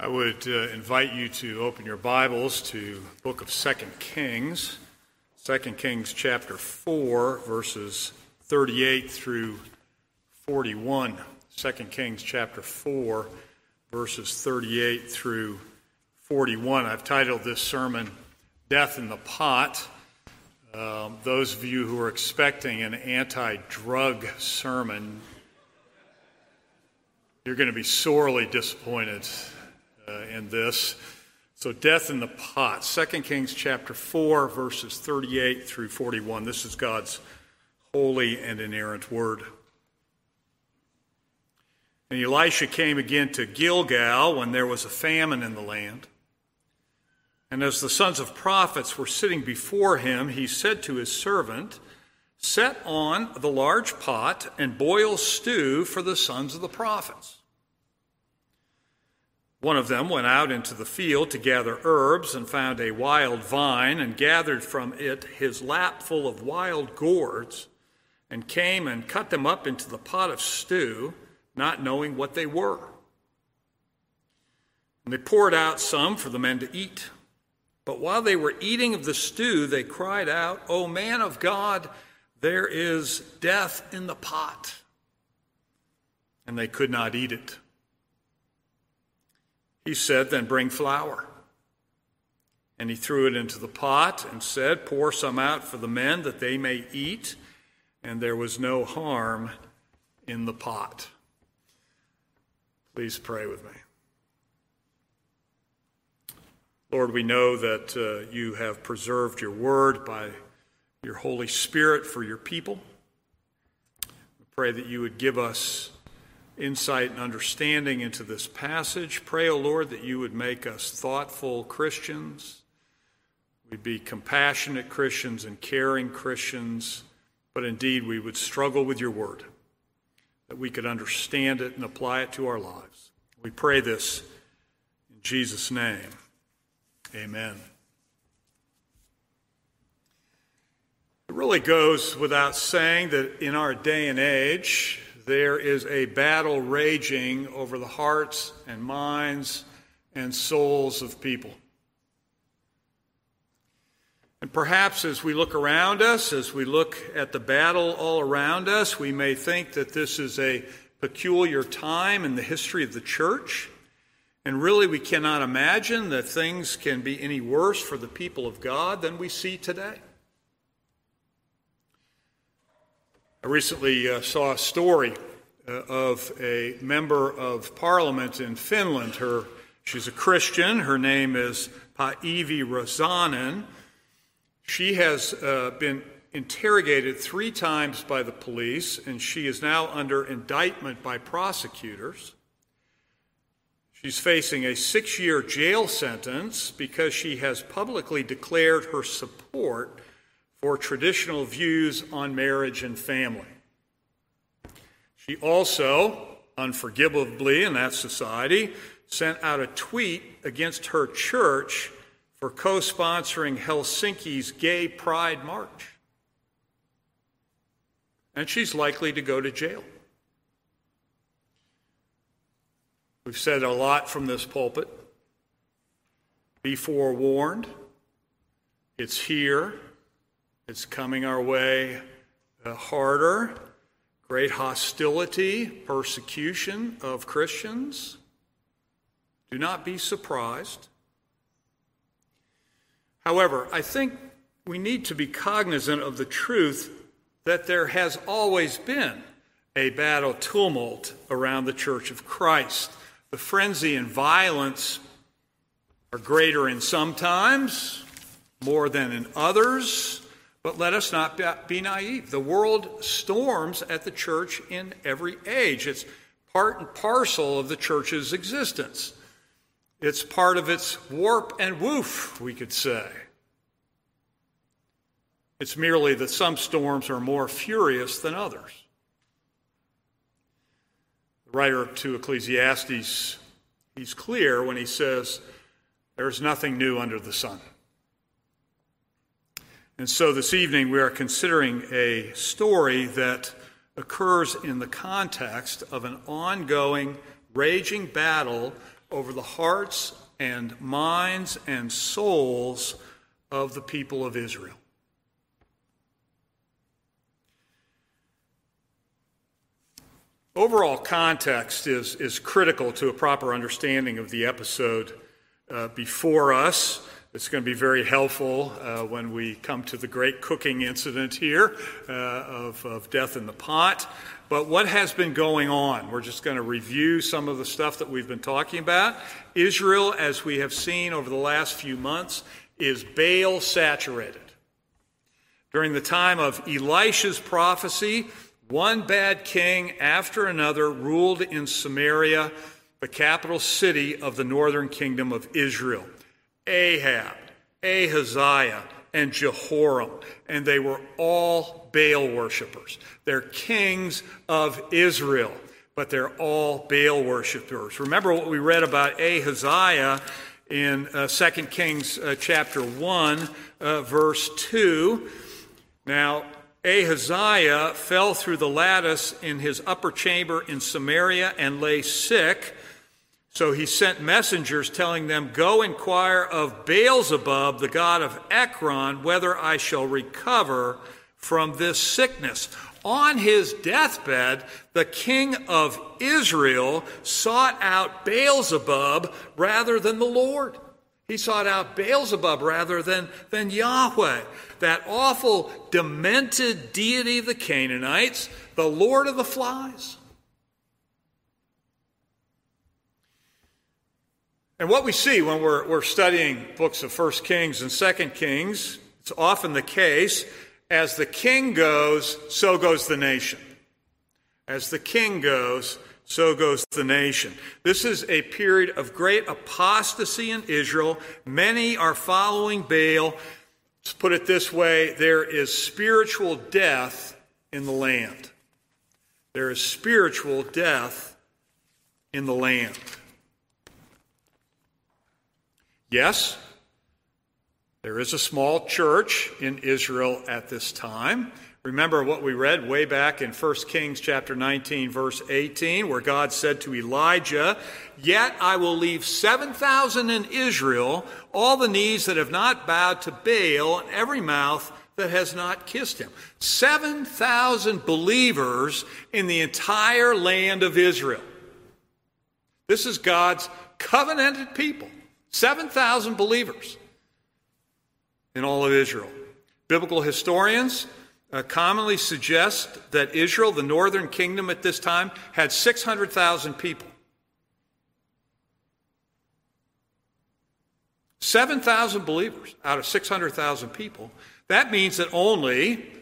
I would invite you to open your Bibles to the book of 2 Kings. 2 Kings chapter 4, verses 38 through 41. 2 Kings chapter 4, verses 38 through 41. I've titled this sermon, Death in the Pot. Those of you who are expecting an anti-drug sermon, you're going to be sorely disappointed in this. So death in the pot. 2 Kings chapter 4, verses 38 through 41. This is God's holy and inerrant word. And Elisha came again to Gilgal when there was a famine in the land. And as the sons of prophets were sitting before him, he said to his servant, "Set on the large pot and boil stew for the sons of the prophets." One of them went out into the field to gather herbs and found a wild vine and gathered from it his lapful of wild gourds and came and cut them up into the pot of stew, not knowing what they were. And they poured out some for the men to eat. But while they were eating of the stew, they cried out, "O man of God, there is death in the pot." And they could not eat it. He said, "Then bring flour." And he threw it into the pot and said, "Pour some out for the men that they may eat." And there was no harm in the pot. Please pray with me. Lord, we know that you have preserved your word by your Holy Spirit for your people. We pray that you would give us insight and understanding into this passage. Pray, O Lord, that you would make us thoughtful Christians. We'd be compassionate Christians and caring Christians, but indeed we would struggle with your word, that we could understand it and apply it to our lives. We pray this in Jesus' name. Amen. It really goes without saying that in our day and age, there is a battle raging over the hearts and minds and souls of people. And perhaps as we look around us, as we look at the battle all around us, we may think that this is a peculiar time in the history of the church. And really, we cannot imagine that things can be any worse for the people of God than we see today. I recently saw a story of a member of parliament in Finland. She's a Christian. Her name is Päivi Räsänen. She has been interrogated 3 times by the police, and she is now under indictment by prosecutors. She's facing a 6-year jail sentence because she has publicly declared her support for traditional views on marriage and family. She also, unforgivably in that society, sent out a tweet against her church for co-sponsoring Helsinki's Gay Pride March. And she's likely to go to jail. We've said a lot from this pulpit. Be forewarned. It's here. It's coming our way harder. Great hostility, persecution of Christians. Do not be surprised. However, I think we need to be cognizant of the truth that there has always been a battle tumult around the Church of Christ. The frenzy and violence are greater in some times, more than in others. But let us not be naive. The world storms at the church in every age. It's part and parcel of the church's existence. It's part of its warp and woof, we could say. It's merely that some storms are more furious than others. The writer to Ecclesiastes, he's clear when he says, "There's nothing new under the sun." And so this evening we are considering a story that occurs in the context of an ongoing, raging battle over the hearts and minds and souls of the people of Israel. Overall context is critical to a proper understanding of the episode before us. It's going to be very helpful when we come to the great cooking incident here of death in the pot. But what has been going on? We're just going to review some of the stuff that we've been talking about. Israel, as we have seen over the last few months, is Baal saturated. During the time of Elisha's prophecy, one bad king after another ruled in Samaria, the capital city of the northern kingdom of Israel. Ahab, Ahaziah, and Jehoram, and they were all Baal worshipers. They're kings of Israel, but they're all Baal worshipers. Remember what we read about Ahaziah in 2 Kings chapter 1, verse 2. Now, Ahaziah fell through the lattice in his upper chamber in Samaria and lay sick. So he sent messengers telling them, "Go inquire of Beelzebub, the god of Ekron, whether I shall recover from this sickness." On his deathbed, the king of Israel sought out Beelzebub rather than the Lord. He sought out Beelzebub rather than Yahweh, that awful, demented deity of the Canaanites, the Lord of the Flies. And what we see when we're studying books of 1 Kings and 2 Kings, it's often the case, as the king goes, so goes the nation. As the king goes, so goes the nation. This is a period of great apostasy in Israel. Many are following Baal. Let's put it this way, there is spiritual death in the land. There is spiritual death in the land. Yes, there is a small church in Israel at this time. Remember what we read way back in 1 Kings chapter 19, verse 18, where God said to Elijah, "Yet I will leave 7,000 in Israel, all the knees that have not bowed to Baal, and every mouth that has not kissed him." 7,000 believers in the entire land of Israel. This is God's covenanted people. 7,000 believers in all of Israel. Biblical historians commonly suggest that Israel, the northern kingdom at this time, had 600,000 people. 7,000 believers out of 600,000 people. That means that only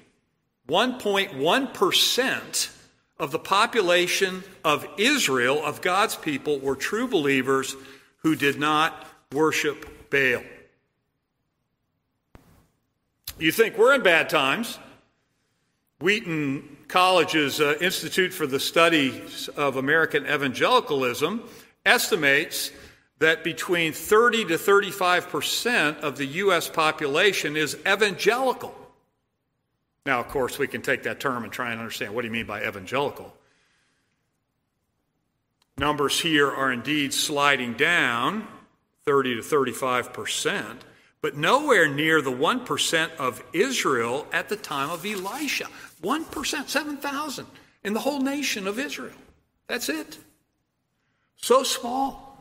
1.1% of the population of Israel, of God's people, were true believers who did not worship Baal. You think we're in bad times. Wheaton College's Institute for the Studies of American Evangelicalism estimates that between 30 to 35% of the U.S. population is evangelical. Now, of course, we can take that term and try and understand what do you mean by evangelical. Numbers here are indeed sliding down, 30 to 35%, but nowhere near the 1% of Israel at the time of Elisha. 1%, 7,000 in the whole nation of Israel. That's it. So small.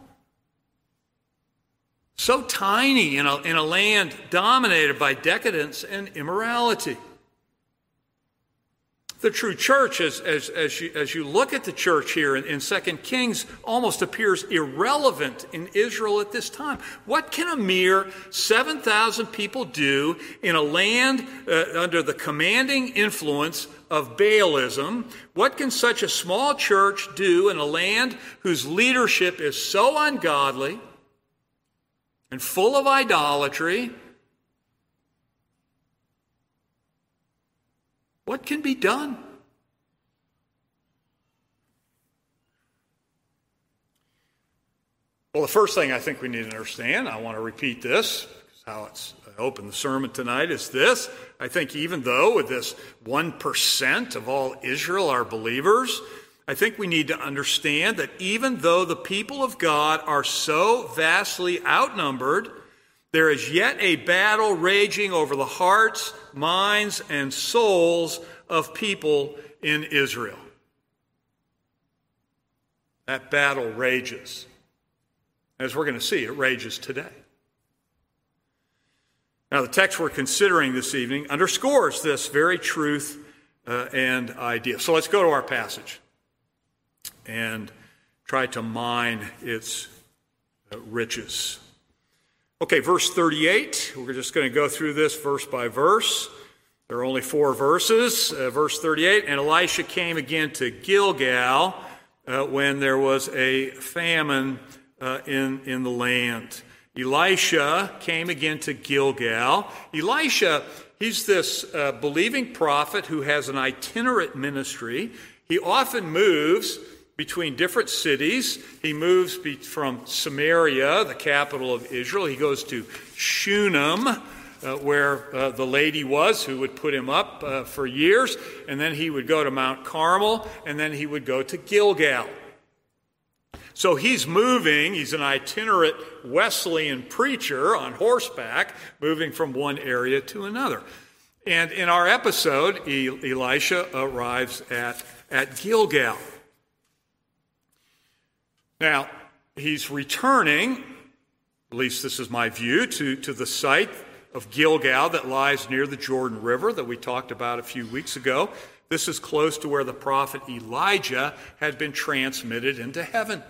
So tiny in a land dominated by decadence and immorality. The true church, as you look at the church here in 2 Kings, almost appears irrelevant in Israel at this time. What can a mere 7,000 people do in a land under the commanding influence of Baalism? What can such a small church do in a land whose leadership is so ungodly and full of idolatry? What can be done? Well, the first thing I think we need to understand, I want to repeat this, because how I opened the sermon tonight is this. I think even though with this 1% of all Israel are believers, I think we need to understand that even though the people of God are so vastly outnumbered, there is yet a battle raging over the hearts, minds, and souls of people in Israel. That battle rages. As we're going to see, it rages today. Now, the text we're considering this evening underscores this very truth and idea. So let's go to our passage and try to mine its riches. Okay, verse 38. We're just going to go through this verse by verse. There are only 4 verses. Verse 38, and Elisha came again to Gilgal when there was a famine in the land. Elisha came again to Gilgal. Elisha, he's this believing prophet who has an itinerant ministry. He often moves between different cities. He moves from Samaria, the capital of Israel. He goes to Shunem, where the lady was who would put him up for years. And then he would go to Mount Carmel, and then he would go to Gilgal. So he's moving. He's an itinerant Wesleyan preacher on horseback, moving from one area to another. And in our episode, Elisha arrives at Gilgal. Now, he's returning, at least this is my view, to the site of Gilgal that lies near the Jordan River that we talked about a few weeks ago. This is close to where the prophet Elijah had been transmitted into heaven.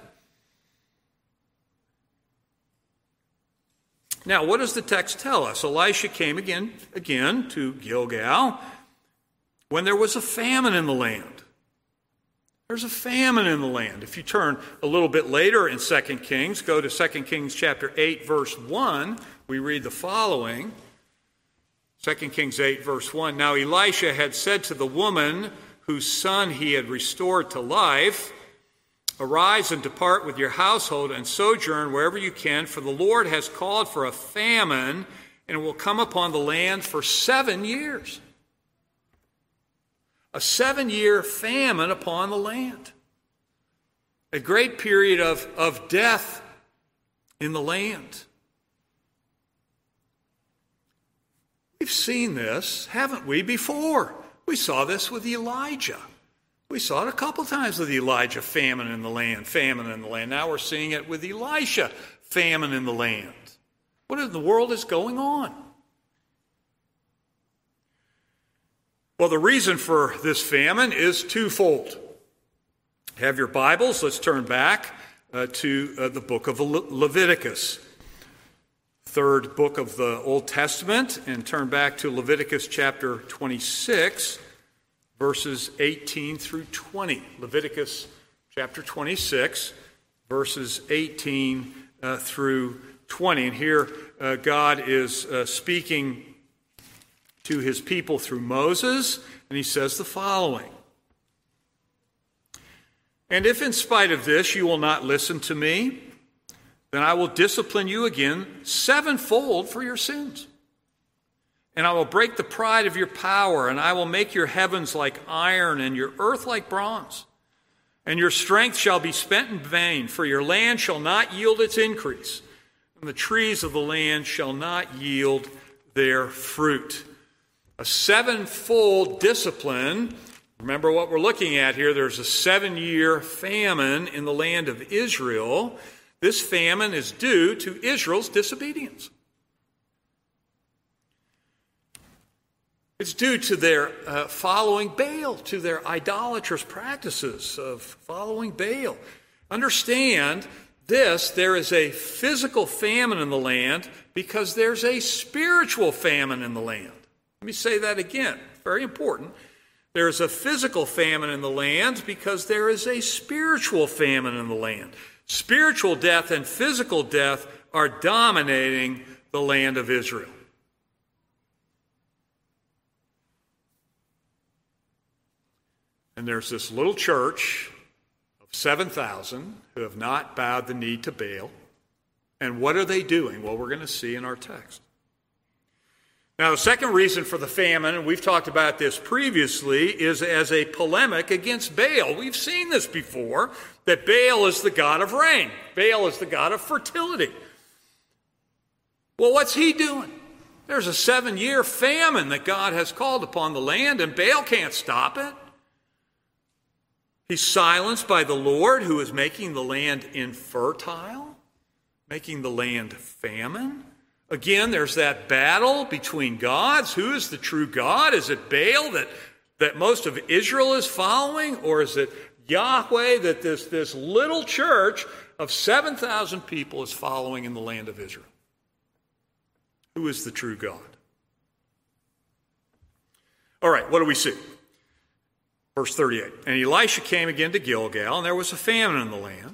Now, what does the text tell us? Elisha came again to Gilgal when there was a famine in the land. There's a famine in the land. If you turn a little bit later in 2 Kings, go to 2 Kings chapter 8, verse 1, we read the following. 2 Kings 8, verse 1, now Elisha had said to the woman whose son he had restored to life, arise and depart with your household and sojourn wherever you can, for the Lord has called for a famine, and it will come upon the land for 7 years. A 7-year famine upon the land. A great period of death in the land. We've seen this, haven't we, before? We saw this with Elijah. We saw it a couple times with Elijah, famine in the land. Now we're seeing it with Elisha, famine in the land. What in the world is going on? Well, the reason for this famine is twofold. Have your Bibles? Let's turn back to the book of Leviticus. Third book of the Old Testament, and turn back to Leviticus chapter 26, verses 18 through 20. Leviticus chapter 26, verses 18 through 20. And here God is speaking to his people through Moses, and he says the following. And if in spite of this you will not listen to me, then I will discipline you again 7-fold for your sins. And I will break the pride of your power, and I will make your heavens like iron and your earth like bronze. And your strength shall be spent in vain, for your land shall not yield its increase, and the trees of the land shall not yield their fruit. A 7-fold discipline. Remember what we're looking at here. There's a 7-year famine in the land of Israel. This famine is due to Israel's disobedience. It's due to their following Baal, to their idolatrous practices of following Baal. Understand this, there is a physical famine in the land because there's a spiritual famine in the land. Let me say that again, very important. There's a physical famine in the land because there is a spiritual famine in the land. Spiritual death and physical death are dominating the land of Israel. And there's this little church of 7,000 who have not bowed the knee to Baal. And what are they doing? Well, we're going to see in our text. Now, the second reason for the famine, and we've talked about this previously, is as a polemic against Baal. We've seen this before, that Baal is the god of rain. Baal is the god of fertility. Well, what's he doing? There's a 7-year famine that God has called upon the land, and Baal can't stop it. He's silenced by the Lord, who is making the land infertile, making the land famine. Again, there's that battle between gods. Who is the true God? Is it Baal that most of Israel is following? Or is it Yahweh that this little church of 7,000 people is following in the land of Israel? Who is the true God? All right, what do we see? Verse 38. And Elisha came again to Gilgal, and there was a famine in the land.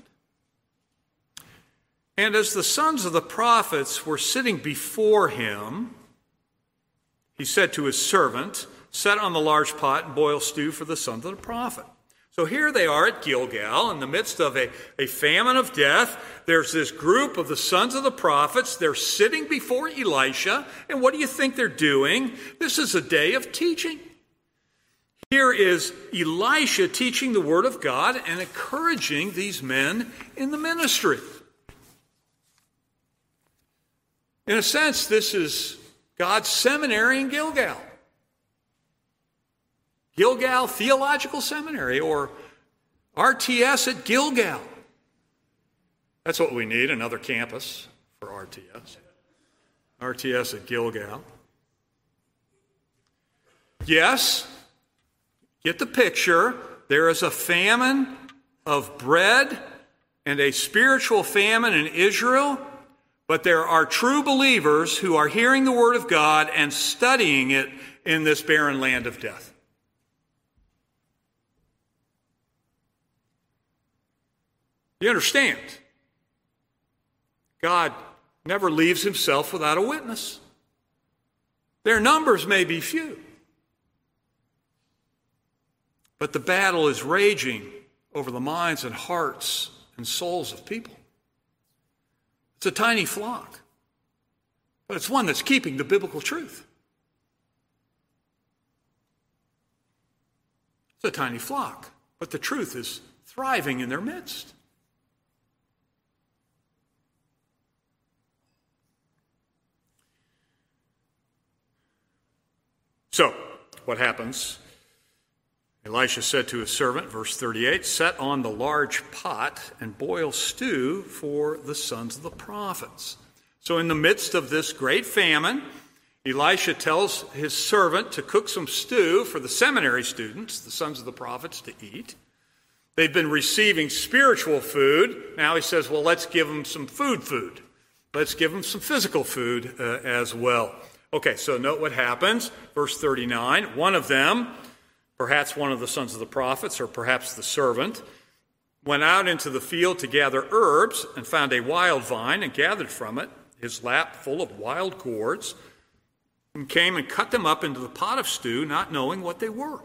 And as the sons of the prophets were sitting before him, he said to his servant, set on the large pot and boil stew for the sons of the prophet. So here they are at Gilgal in the midst of a famine of death. There's this group of the sons of the prophets. They're sitting before Elisha. And what do you think they're doing? This is a day of teaching. Here is Elisha teaching the word of God and encouraging these men in the ministry. In a sense, this is God's seminary in Gilgal. Gilgal Theological Seminary, or RTS at Gilgal. That's what we need, another campus for RTS. RTS at Gilgal. Yes, get the picture. There is a famine of bread and a spiritual famine in Israel. But there are true believers who are hearing the word of God and studying it in this barren land of death. You understand? God never leaves himself without a witness. Their numbers may be few, but the battle is raging over the minds and hearts and souls of people. It's a tiny flock, but it's one that's keeping the biblical truth. It's a tiny flock, but the truth is thriving in their midst. So, what happens? Elisha said to his servant, verse 38, set on the large pot and boil stew for the sons of the prophets. So in the midst of this great famine, Elisha tells his servant to cook some stew for the seminary students, the sons of the prophets, to eat. They've been receiving spiritual food. Now he says, well, let's give them some food. Let's give them some physical food as well. Okay, so note what happens. Verse 39, one of them, perhaps one of the sons of the prophets, or perhaps the servant, went out into the field to gather herbs and found a wild vine and gathered from it his lap full of wild gourds and came and cut them up into the pot of stew, not knowing what they were.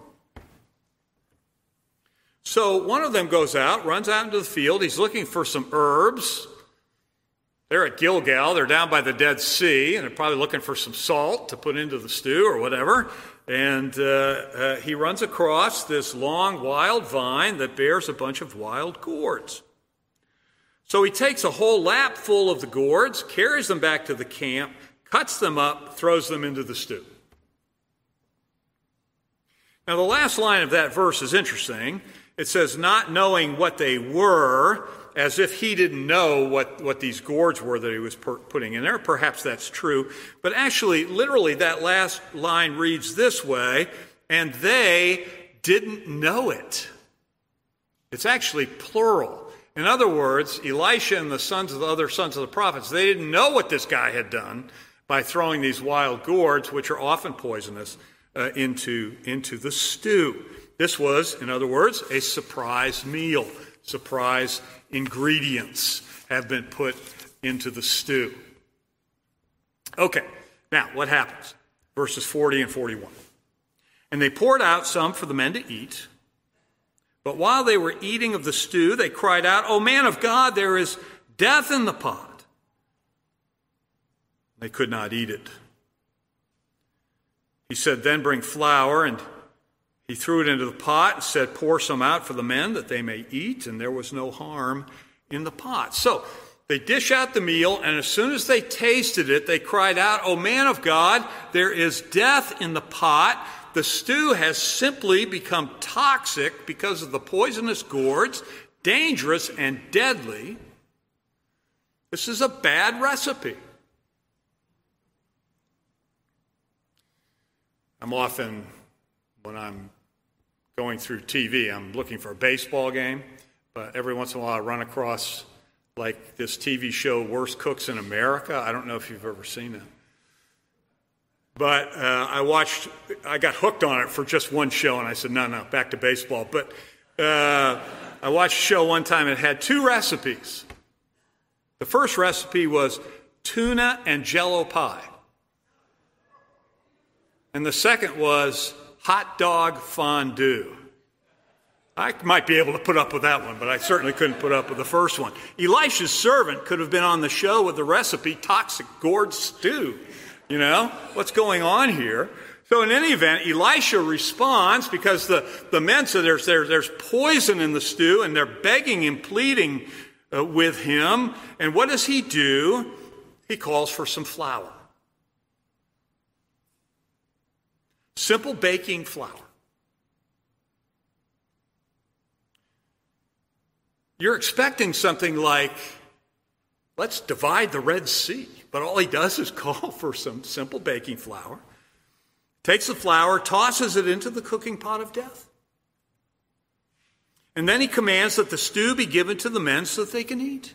So one of them goes out, runs out into the field. He's looking for some herbs. They're at Gilgal. They're down by the Dead Sea, and they're probably looking for some salt to put into the stew or whatever. And he runs across this long wild vine that bears a bunch of wild gourds. So he takes a whole lap full of the gourds, carries them back to the camp, cuts them up, throws them into the stew. Now the last line of that verse is interesting. It says, not knowing what they were, as if he didn't know what these gourds were that he was putting in there. Perhaps that's true. But actually, literally, that last line reads this way, and they didn't know it. It's actually plural. In other words, Elisha and the other sons of the prophets, they didn't know what this guy had done by throwing these wild gourds, which are often poisonous, into the stew. This was, in other words, a surprise meal. Surprise ingredients have been put into the stew. Okay, now what happens? Verses 40 and 41. And they poured out some for the men to eat. But while they were eating of the stew, they cried out, "O man of God, there is death in the pot." They could not eat it. He said, then bring flour, and he threw it into the pot and said, pour some out for the men that they may eat, and there was no harm in the pot. So they dish out the meal, and as soon as they tasted it, they cried out, O man of God, there is death in the pot. The stew has simply become toxic because of the poisonous gourds, dangerous and deadly. This is a bad recipe. I'm often, when I'm going through TV, I'm looking for a baseball game, but every once in a while I run across like this TV show, Worst Cooks in America. I don't know if you've ever seen it. But I got hooked on it for just one show, and I said, no, back to baseball. But I watched a show one time, and it had two recipes. The first recipe was tuna and Jell-O pie. And the second was hot dog fondue. I might be able to put up with that one, but I certainly couldn't put up with the first one. Elisha's servant could have been on the show with the recipe toxic gourd stew. You know, what's going on here? So in any event, Elisha responds because the men said there's poison in the stew, and they're begging and pleading with him. And what does he do? He calls for some flour. Simple baking flour. You're expecting something like, let's divide the Red Sea. But all he does is call for some simple baking flour, takes the flour, tosses it into the cooking pot of death. And then he commands that the stew be given to the men so that they can eat.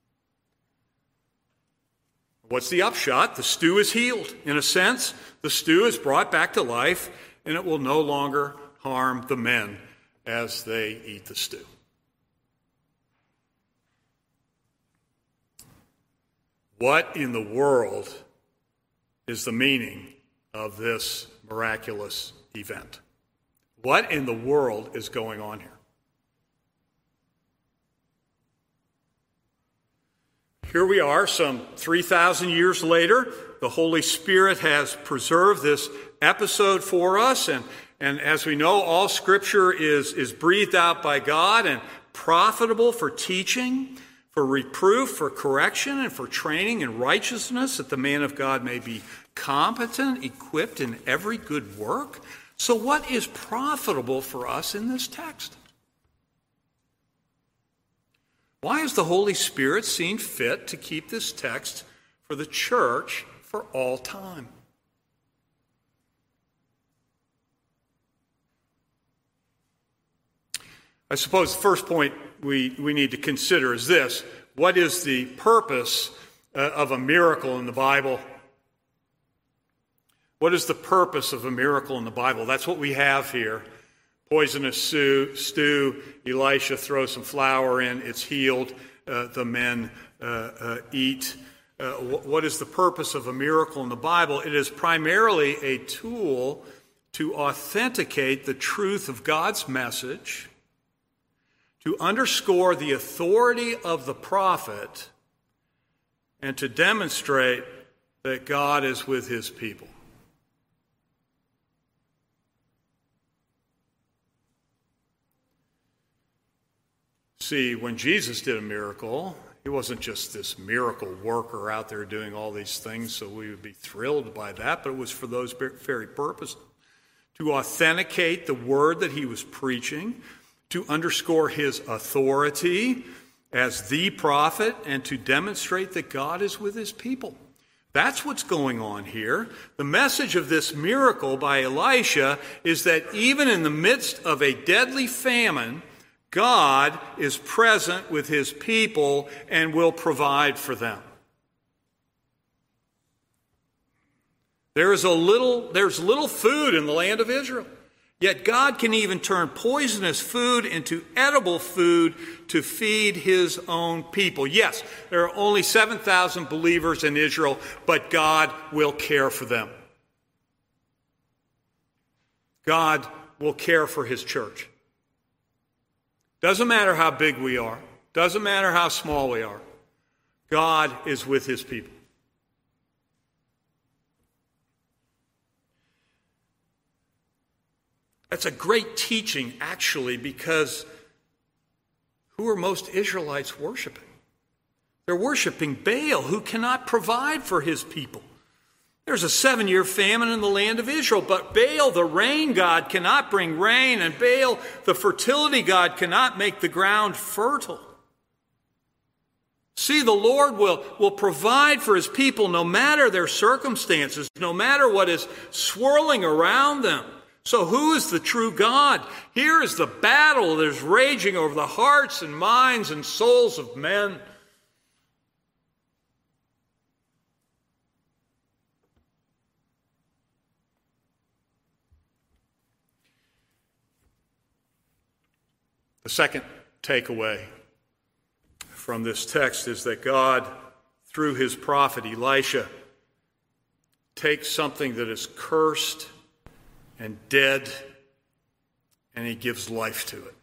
What's the upshot? The stew is healed. In a sense, the stew is brought back to life, and it will no longer harm the men as they eat the stew. What in the world is the meaning of this miraculous event? What in the world is going on here? Here we are, some 3,000 years later. The Holy Spirit has preserved this episode for us. And as we know, all Scripture is breathed out by God and profitable for teaching, for reproof, for correction, and for training in righteousness, that the man of God may be competent, equipped in every good work. So what is profitable for us in this text? Why has the Holy Spirit seen fit to keep this text for the church for all time? I suppose the first point we need to consider is this. What is the purpose of a miracle in the Bible? What is the purpose of a miracle in the Bible? That's what we have here. Poisonous stew, Elisha throws some flour in, it's healed, the men eat. What is the purpose of a miracle in the Bible? It is primarily a tool to authenticate the truth of God's message, to underscore the authority of the prophet, and to demonstrate that God is with his people. See, when Jesus did a miracle, he wasn't just this miracle worker out there doing all these things so we would be thrilled by that, but it was for those very purposes. To authenticate the word that he was preaching, to underscore his authority as the prophet, and to demonstrate that God is with his people. That's what's going on here. The message of this miracle by Elisha is that even in the midst of a deadly famine, God is present with his people and will provide for them. There's little food in the land of Israel. Yet God can even turn poisonous food into edible food to feed his own people. Yes, there are only 7,000 believers in Israel, but God will care for them. God will care for his church. Doesn't matter how big we are. Doesn't matter how small we are. God is with his people. That's a great teaching, actually, because who are most Israelites worshiping? They're worshiping Baal, who cannot provide for his people. There's a 7-year famine in the land of Israel, but Baal, the rain god, cannot bring rain, and Baal, the fertility god, cannot make the ground fertile. See, the Lord will provide for his people no matter their circumstances, no matter what is swirling around them. So who is the true God? Here is the battle that is raging over the hearts and minds and souls of men. The second takeaway from this text is that God, through his prophet Elisha, takes something that is cursed and dead, and he gives life to it.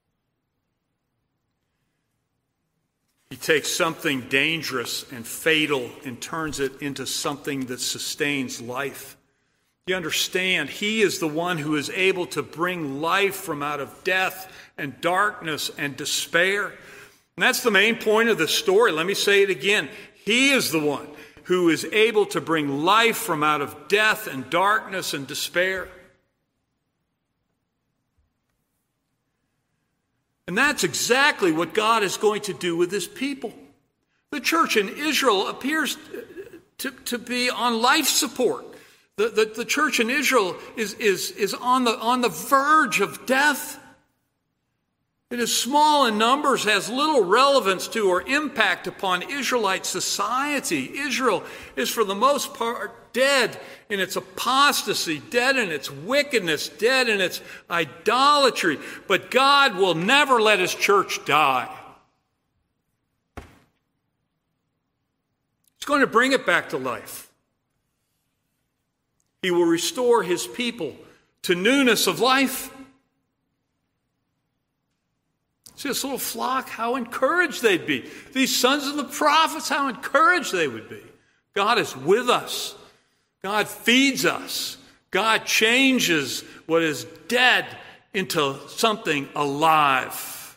He takes something dangerous and fatal and turns it into something that sustains life. You understand, he is the one who is able to bring life from out of death and darkness and despair. And that's the main point of the story. Let me say it again. He is the one who is able to bring life from out of death and darkness and despair. And that's exactly what God is going to do with his people. The church in Israel appears to be on life support. The church in Israel is on the verge of death. It is small in numbers, has little relevance to or impact upon Israelite society. Israel is for the most part dead in its apostasy, dead in its wickedness, dead in its idolatry. But God will never let his church die. He's going to bring it back to life. He will restore his people to newness of life. See this little flock, how encouraged they'd be. These sons of the prophets, how encouraged they would be. God is with us. God feeds us. God changes what is dead into something alive.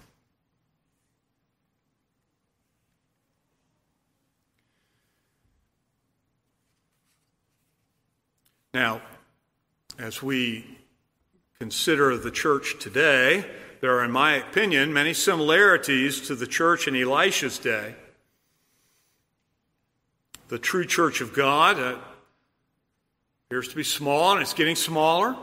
Now, as we consider the church today, there are, in my opinion, many similarities to the church in Elisha's day. The true church of God appears to be small, and it's getting smaller.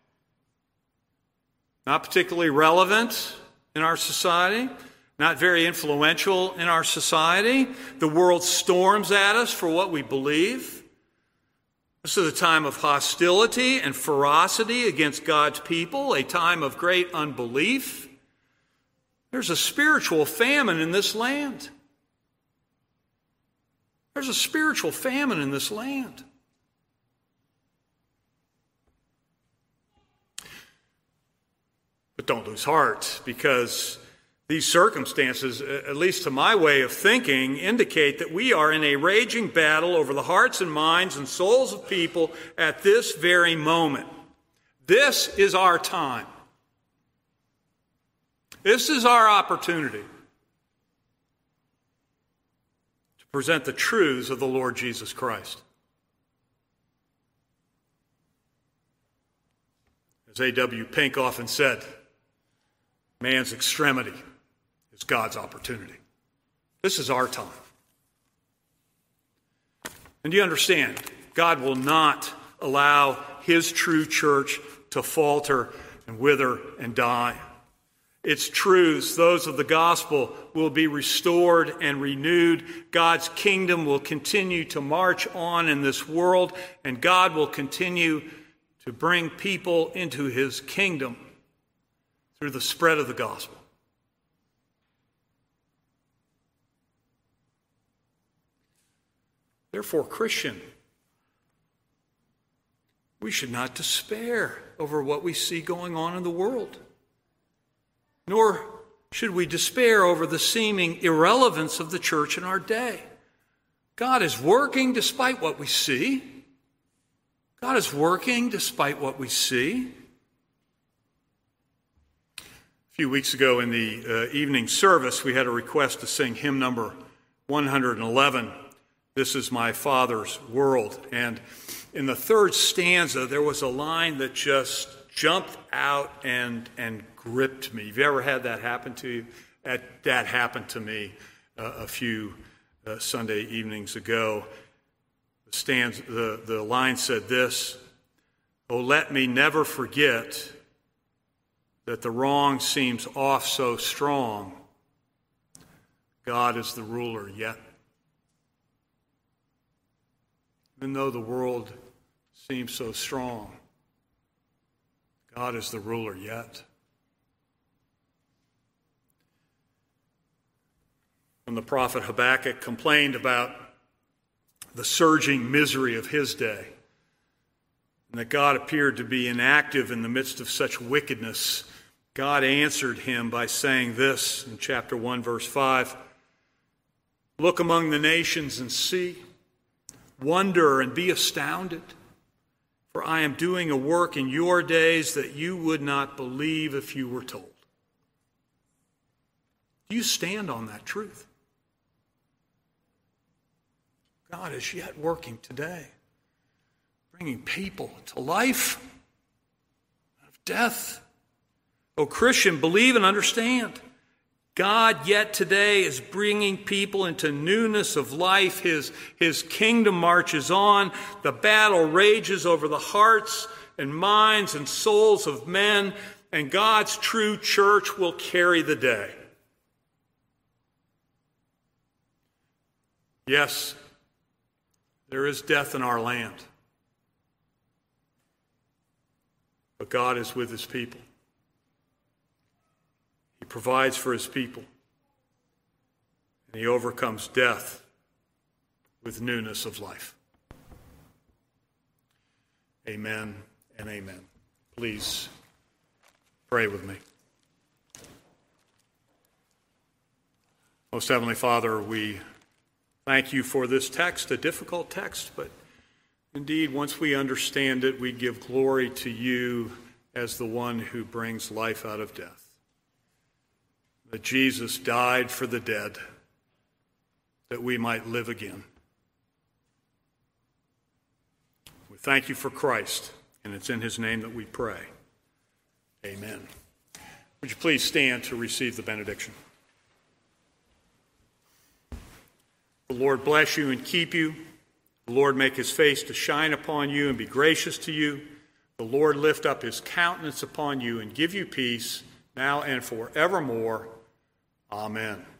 Not particularly relevant in our society. Not very influential in our society. The world storms at us for what we believe. This is a time of hostility and ferocity against God's people, a time of great unbelief. There's a spiritual famine in this land. There's a spiritual famine in this land. But don't lose heart, because these circumstances, at least to my way of thinking, indicate that we are in a raging battle over the hearts and minds and souls of people at this very moment. This is our time. This is our opportunity to present the truths of the Lord Jesus Christ. As A.W. Pink often said, man's extremity is God's opportunity. This is our time. And do you understand? God will not allow his true church to falter and wither and die. Its truths, those of the gospel, will be restored and renewed. God's kingdom will continue to march on in this world, and God will continue to bring people into his kingdom through the spread of the gospel. Therefore, Christian, we should not despair over what we see going on in the world. Nor should we despair over the seeming irrelevance of the church in our day. God is working despite what we see. God is working despite what we see. A few weeks ago in the evening service, we had a request to sing hymn number 111, This Is My Father's World. And in the third stanza, there was a line that just jumped out and gripped me. Have you ever had that happen to you? That happened to me a few Sunday evenings ago. The line said this, "Oh, let me never forget that the wrong seems off so strong. God is the ruler yet." Even though the world seems so strong, God is the ruler yet. When the prophet Habakkuk complained about the surging misery of his day, and that God appeared to be inactive in the midst of such wickedness, God answered him by saying this in chapter 1, verse 5, "Look among the nations and see, wonder and be astounded, for I am doing a work in your days that you would not believe if you were told." Do you stand on that truth? God is yet working today, bringing people to life out of death. Oh, Christian, believe and understand. God yet today is bringing people into newness of life. His kingdom marches on. The battle rages over the hearts and minds and souls of men, and God's true church will carry the day. Yes, there is death in our land, but God is with his people. He provides for his people, and he overcomes death with newness of life. Amen and amen. Please pray with me. Most Heavenly Father, we thank you for this text, a difficult text, but indeed, once we understand it, we give glory to you as the one who brings life out of death. That Jesus died for the dead, that we might live again. We thank you for Christ, and it's in his name that we pray. Amen. Would you please stand to receive the benediction? The Lord bless you and keep you. The Lord make his face to shine upon you and be gracious to you. The Lord lift up his countenance upon you and give you peace now and forevermore. Amen.